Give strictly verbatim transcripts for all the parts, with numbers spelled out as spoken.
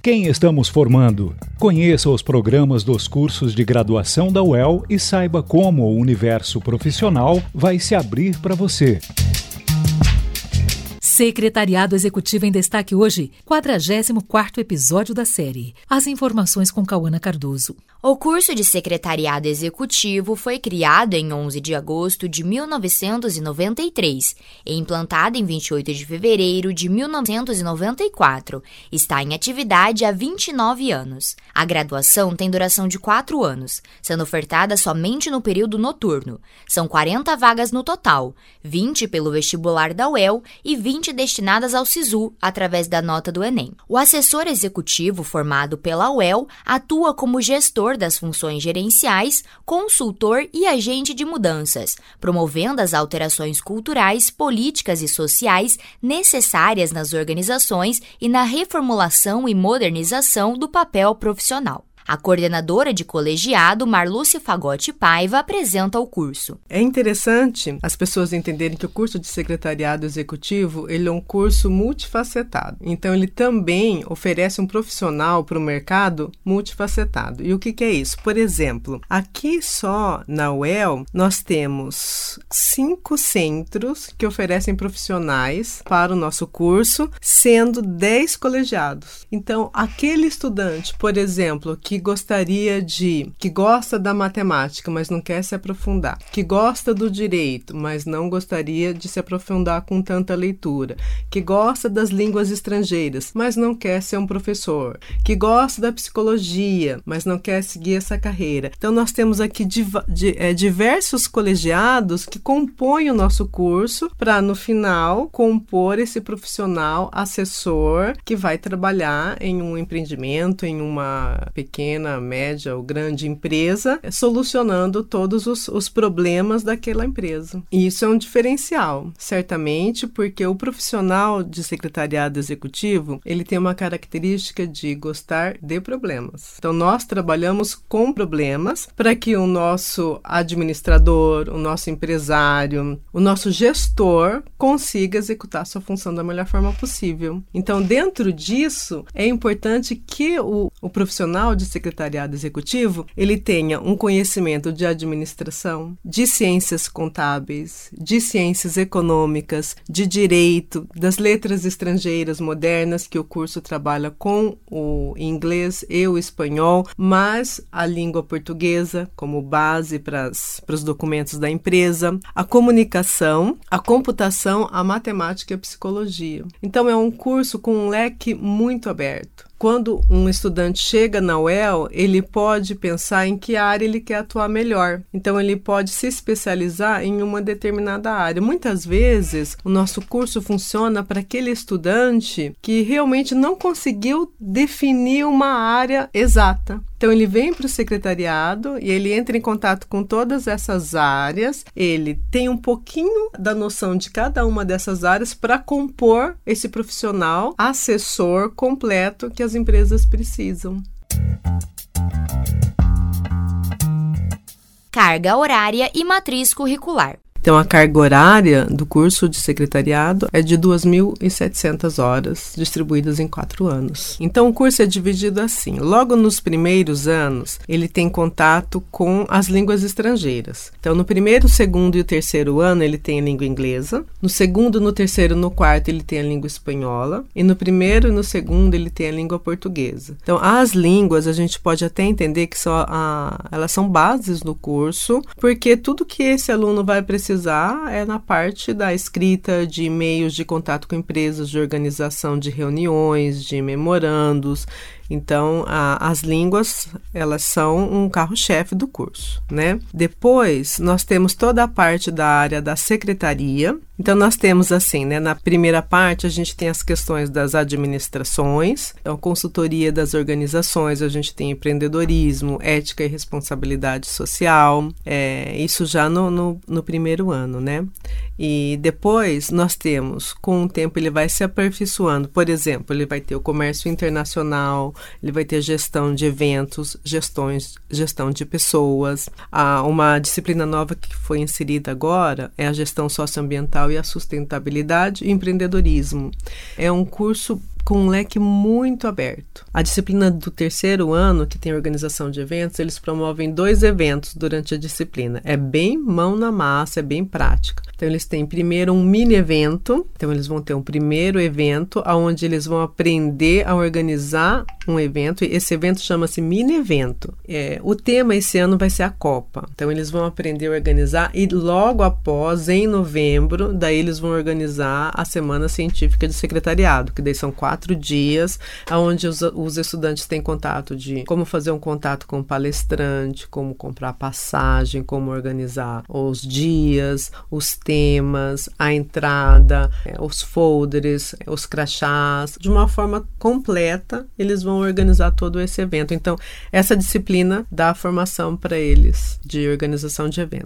Quem estamos formando? Conheça os programas dos cursos de graduação da U E L e saiba como o universo profissional vai se abrir para você. Secretariado Executivo em Destaque hoje, quadragésimo quarto episódio da série. As informações com Cauana Cardoso. O curso de Secretariado Executivo foi criado em onze de agosto de mil novecentos e noventa e três e implantado em vinte e oito de fevereiro de mil novecentos e noventa e quatro. Está em atividade há vinte e nove anos. A graduação tem duração de quatro anos, sendo ofertada somente no período noturno. São quarenta vagas no total, vinte pelo vestibular da U E L e vinte destinadas ao SISU, através da nota do Enem. O assessor executivo formado pela U E L atua como gestor das funções gerenciais, consultor e agente de mudanças, promovendo as alterações culturais, políticas e sociais necessárias nas organizações e na reformulação e modernização do papel profissional. A coordenadora de colegiado, Marlúcia Fagotti Paiva, apresenta o curso. É interessante as pessoas entenderem que o curso de secretariado executivo ele é um curso multifacetado. Então, ele também oferece um profissional para o mercado multifacetado. E o que, que é isso? Por exemplo, aqui só na U E L, nós temos cinco centros que oferecem profissionais para o nosso curso, sendo dez colegiados. Então, aquele estudante, por exemplo, que que gostaria de, que gosta da matemática, mas não quer se aprofundar, que gosta do direito, mas não gostaria de se aprofundar com tanta leitura, que gosta das línguas estrangeiras, mas não quer ser um professor, que gosta da psicologia, mas não quer seguir essa carreira. Então, nós temos aqui div- di- é, diversos colegiados que compõem o nosso curso para, no final, compor esse profissional assessor que vai trabalhar em um empreendimento, em uma pequena pequena, média ou grande empresa, solucionando todos os, os problemas daquela empresa. E isso é um diferencial, certamente, porque o profissional de secretariado executivo, ele tem uma característica de gostar de problemas. Então, nós trabalhamos com problemas para que o nosso administrador, o nosso empresário, o nosso gestor consiga executar sua função da melhor forma possível. Então, dentro disso, é importante que o, o profissional de secretariado executivo, ele tenha um conhecimento de administração, de ciências contábeis, de ciências econômicas, de direito, das letras estrangeiras modernas, que o curso trabalha com o inglês e o espanhol, mas a língua portuguesa como base para os documentos da empresa, a comunicação, a computação, a matemática e a psicologia. Então, é um curso com um leque muito aberto. Quando um estudante chega na U E L, ele pode pensar em que área ele quer atuar melhor. Então, ele pode se especializar em uma determinada área. Muitas vezes, o nosso curso funciona para aquele estudante que realmente não conseguiu definir uma área exata. Então, ele vem para o secretariado e ele entra em contato com todas essas áreas. Ele tem um pouquinho da noção de cada uma dessas áreas para compor esse profissional assessor completo que as empresas precisam. Carga horária e matriz curricular. Então, a carga horária do curso de secretariado é de duas mil e setecentas horas, distribuídas em quatro anos. Então, o curso é dividido assim. Logo nos primeiros anos, ele tem contato com as línguas estrangeiras. Então, no primeiro, segundo e o terceiro ano, ele tem a língua inglesa. No segundo, no terceiro e no quarto, ele tem a língua espanhola. E no primeiro e no segundo, ele tem a língua portuguesa. Então, as línguas, a gente pode até entender que só a, elas são bases do curso, porque tudo que esse aluno vai precisar é na parte da escrita de e-mails de contato com empresas, de organização de reuniões, de memorandos. Então, a, as línguas, elas são um carro-chefe do curso, né? Depois, nós temos toda a parte da área da secretaria. Então, nós temos assim, né? Na primeira parte, a gente tem as questões das administrações, então, consultoria das organizações, a gente tem empreendedorismo, ética e responsabilidade social, é, isso já no, no, no primeiro ano, né? E depois, nós temos, com o tempo, ele vai se aperfeiçoando. Por exemplo, ele vai ter o comércio internacional, ele vai ter gestão de eventos, gestões, gestão de pessoas. Ah, uma disciplina nova que foi inserida agora é a gestão socioambiental e a sustentabilidade e empreendedorismo. É um curso com um leque muito aberto. A disciplina do terceiro ano, que tem organização de eventos, eles promovem dois eventos durante a disciplina. É bem mão na massa, é bem prática. Então, eles têm primeiro um mini evento. Então, eles vão ter um primeiro evento, onde eles vão aprender a organizar um evento. Esse evento chama-se mini evento. É, o tema esse ano vai ser a Copa. Então, eles vão aprender a organizar e logo após, em novembro, daí eles vão organizar a Semana Científica de Secretariado, que daí são quatro dias, onde os, os estudantes têm contato de como fazer um contato com o palestrante, como comprar passagem, como organizar os dias, os temas, a entrada, é, os folders, é, os crachás. De uma forma completa, eles vão organizar todo esse evento. Então, essa disciplina dá a formação para eles de organização de evento.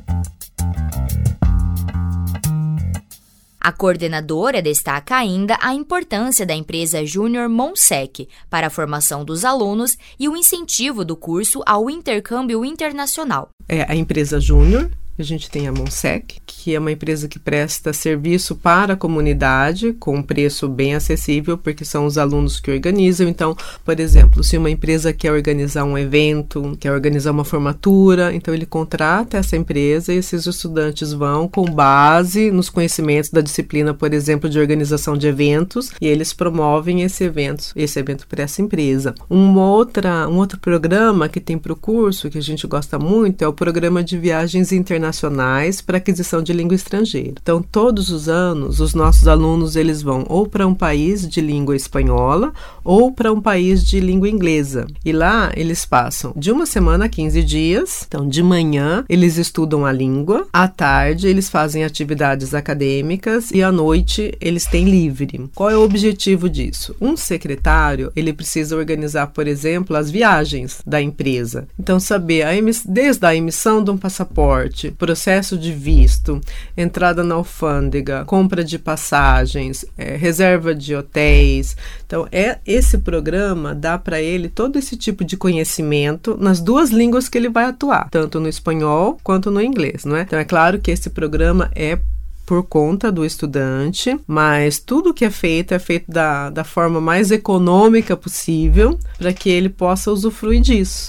A coordenadora destaca ainda a importância da empresa Júnior Monsec para a formação dos alunos e o incentivo do curso ao intercâmbio internacional. É a empresa Júnior. A gente tem a Monsec, que é uma empresa que presta serviço para a comunidade com um preço bem acessível, porque são os alunos que organizam. Então, por exemplo, se uma empresa quer organizar um evento, quer organizar uma formatura, então ele contrata essa empresa e esses estudantes vão com base nos conhecimentos da disciplina, por exemplo, de organização de eventos, e eles promovem esse evento, esse evento para essa empresa. Uma outra, um outro programa que tem para o curso, que a gente gosta muito, é o Programa de Viagens Internacionais nacionais para aquisição de língua estrangeira. Então, todos os anos, os nossos alunos eles vão ou para um país de língua espanhola ou para um país de língua inglesa. E lá eles passam de uma semana a quinze dias. Então, de manhã eles estudam a língua, à tarde eles fazem atividades acadêmicas e à noite eles têm livre. Qual é o objetivo disso? Um secretário, ele precisa organizar, por exemplo, as viagens da empresa. Então, saber a emiss- desde a emissão de um passaporte, processo de visto, entrada na alfândega, compra de passagens, é, reserva de hotéis. Então, é, esse programa dá para ele todo esse tipo de conhecimento nas duas línguas que ele vai atuar, tanto no espanhol quanto no inglês, não é? Então, é claro que esse programa é por conta do estudante, mas tudo que é feito é feito da, da forma mais econômica possível para que ele possa usufruir disso.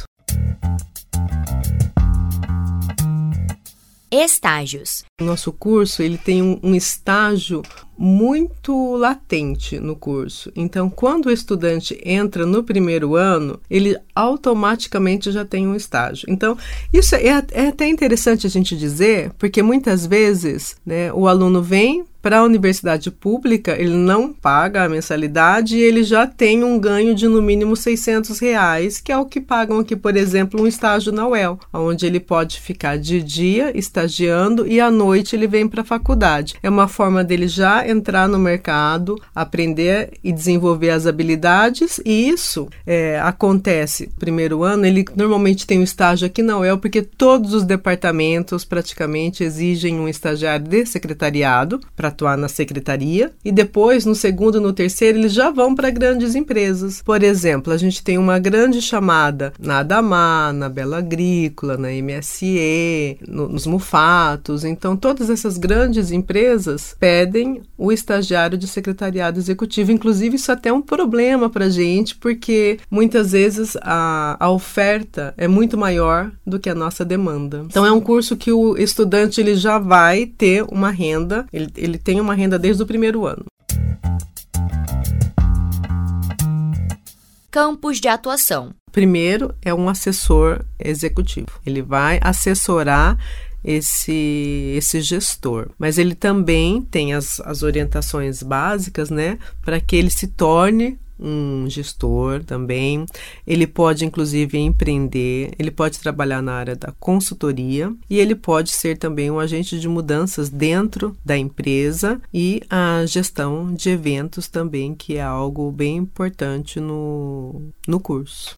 Estágios. O nosso curso ele tem um, um estágio muito latente no curso. Então, quando o estudante entra no primeiro ano, ele automaticamente já tem um estágio. Então, isso é, é até interessante a gente dizer, porque muitas vezes, né, o aluno vem para a universidade pública, ele não paga a mensalidade e ele já tem um ganho de no mínimo seiscentos reais, que é o que pagam aqui, por exemplo, um estágio na U E L, onde ele pode ficar de dia estagiando e à noite ele vem para a faculdade. É uma forma dele já entrar no mercado, aprender e desenvolver as habilidades, e isso é, acontece no primeiro ano. Ele normalmente tem um estágio aqui na U E L, porque todos os departamentos praticamente exigem um estagiário de secretariado para atuar na secretaria, e depois, no segundo e no terceiro, eles já vão para grandes empresas. Por exemplo, a gente tem uma grande chamada na Adamar, na Bela Agrícola, na M S E, no, nos Mufatos. Então, todas essas grandes empresas pedem o estagiário de secretariado executivo. Inclusive, isso até é um problema para a gente, porque muitas vezes a, a oferta é muito maior do que a nossa demanda. Então, é um curso que o estudante ele já vai ter uma renda, ele, ele tem uma renda desde o primeiro ano. Campos de atuação. Primeiro é um assessor executivo. Ele vai assessorar esse, esse gestor. Mas ele também tem as, as orientações básicas, né, para que ele se torne um gestor também. Ele pode, inclusive, empreender, ele pode trabalhar na área da consultoria e ele pode ser também um agente de mudanças dentro da empresa e a gestão de eventos também, que é algo bem importante no, no curso.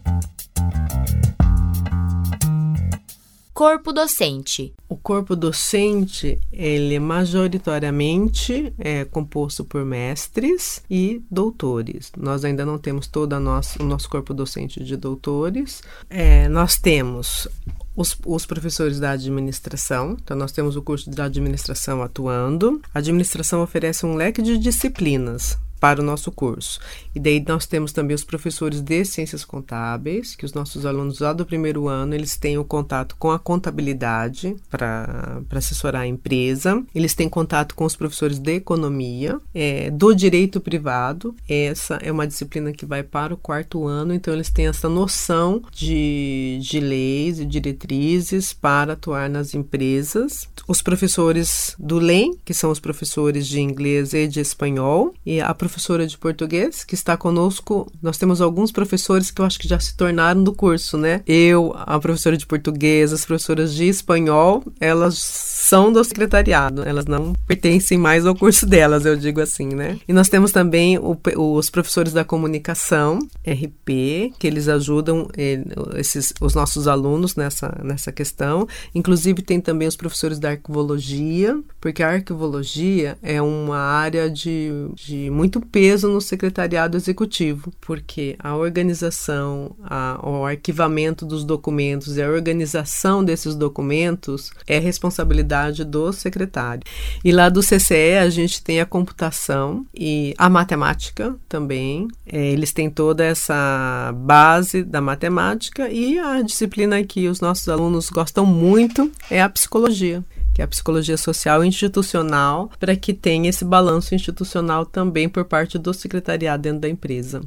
Corpo docente. O corpo docente, ele majoritariamente é composto por mestres e doutores. Nós ainda não temos todo a nossa, o nosso corpo docente de doutores. É, nós temos os, os professores da administração. Então, nós temos o curso de administração atuando. A administração oferece um leque de disciplinas para o nosso curso. E daí nós temos também os professores de Ciências Contábeis, que os nossos alunos lá do primeiro ano, eles têm o contato com a contabilidade para assessorar a empresa. Eles têm contato com os professores de Economia, é, do Direito Privado. Essa é uma disciplina que vai para o quarto ano, então eles têm essa noção de, de leis e diretrizes para atuar nas empresas. Os professores do L E M, que são os professores de inglês e de espanhol, e a professora de português, que está conosco. Nós temos alguns professores que eu acho que já se tornaram do curso, né? Eu, a professora de português, as professoras de espanhol, elas são do secretariado, elas não pertencem mais ao curso delas, eu digo assim, né? E nós temos também o, os professores da comunicação, R P, que eles ajudam ele, esses, os nossos alunos nessa, nessa questão. Inclusive tem também os professores da arquivologia, porque a arquivologia é uma área de, de muito peso no secretariado executivo, porque a organização, a, o arquivamento dos documentos e a organização desses documentos é responsabilidade do secretário. E lá do C C E a gente tem a computação e a matemática também. É, eles têm toda essa base da matemática, e a disciplina que os nossos alunos gostam muito é a psicologia, que é a psicologia social e institucional, para que tenha esse balanço institucional também por parte do secretariado dentro da empresa.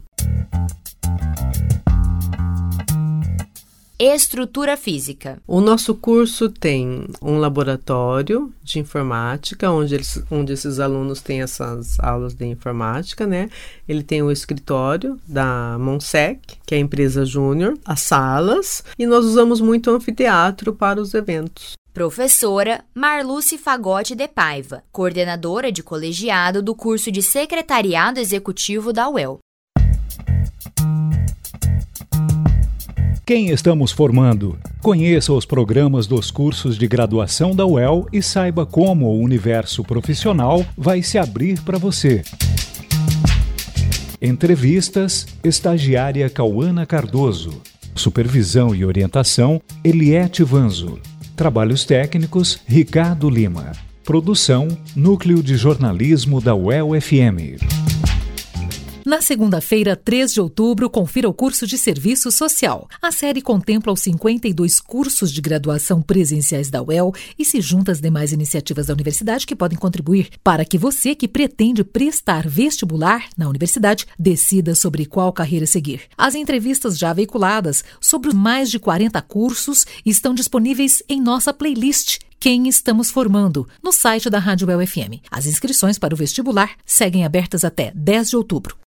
Estrutura física. O nosso curso tem um laboratório de informática, onde, eles, onde esses alunos têm essas aulas de informática, né? Ele tem o escritório da Monsec, que é a empresa júnior, as salas, e nós usamos muito o anfiteatro para os eventos. Professora Marluce Fagotti de Paiva, coordenadora de colegiado do curso de Secretariado Executivo da U E L. Quem estamos formando? Conheça os programas dos cursos de graduação da U E L e saiba como o universo profissional vai se abrir para você. Entrevistas, estagiária Cauana Cardoso. Supervisão e orientação, Eliette Vanzo. Trabalhos técnicos, Ricardo Lima. Produção, Núcleo de Jornalismo da U E L F M. Na segunda-feira, três de outubro, confira o curso de Serviço Social. A série contempla os cinquenta e dois cursos de graduação presenciais da U E L e se junta às demais iniciativas da universidade que podem contribuir para que você que pretende prestar vestibular na universidade decida sobre qual carreira seguir. As entrevistas já veiculadas sobre os mais de quarenta cursos estão disponíveis em nossa playlist Quem Estamos Formando, no site da Rádio U E L F M. As inscrições para o vestibular seguem abertas até dez de outubro.